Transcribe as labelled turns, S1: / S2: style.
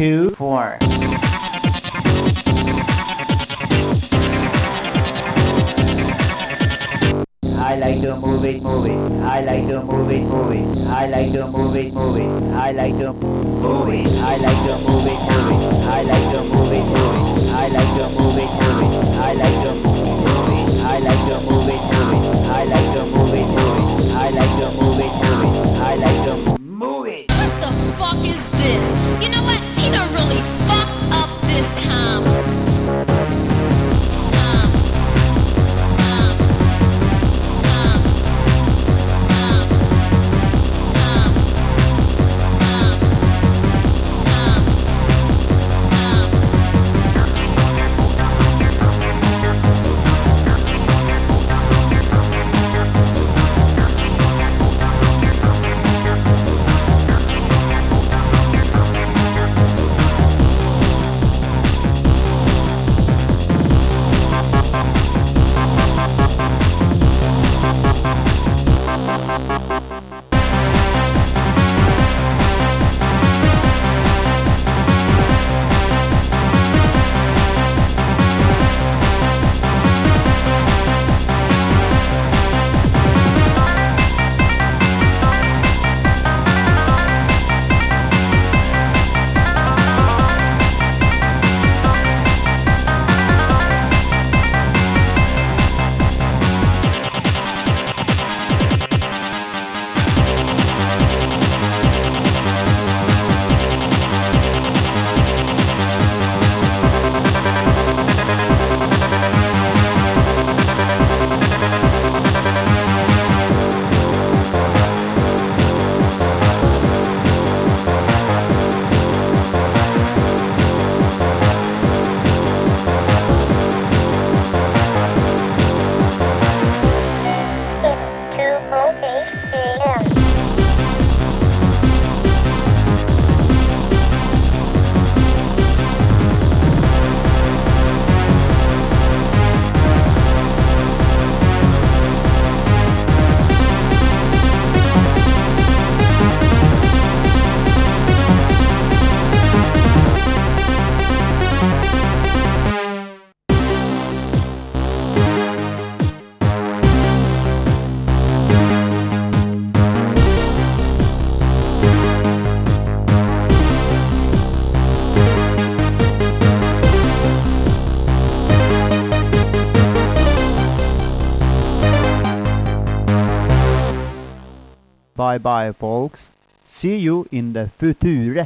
S1: 2, 4.
S2: I like to move it, move it. I like to move it, move it. I like to move it, move it. I like to move it. I like to move it, move it. I like to move it, move it. I like to move it, move it. I like to move it. I like to move it, move it. I like to move it, move it. I like to move it, move it. I like to move it.
S3: What the fuck is this? You know what? He done really fucked up this time.
S2: Bye bye folks. See you in the future.